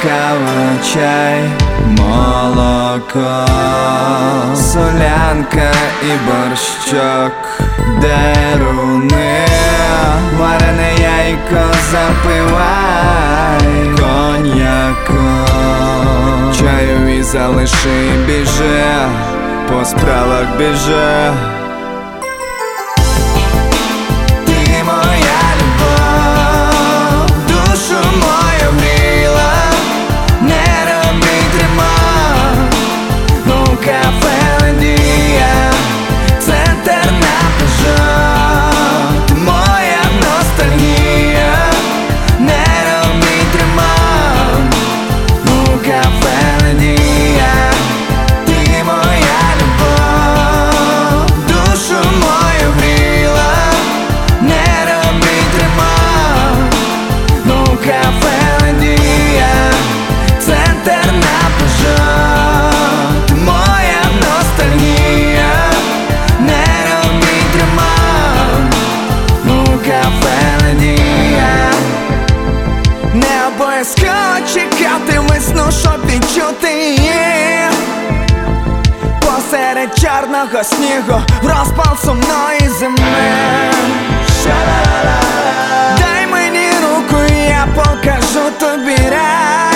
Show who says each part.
Speaker 1: кава, чай, молоко, солянка і борщок, деруни, варене яйко запивай коньяком, чайові залиши, біжи, по справах біжи.
Speaker 2: Не обов'язково чекати весну, щоб відчути її. Посеред чорного снігу, в розпал сумної зими. Дай мені руку, і я покажу тобі рай.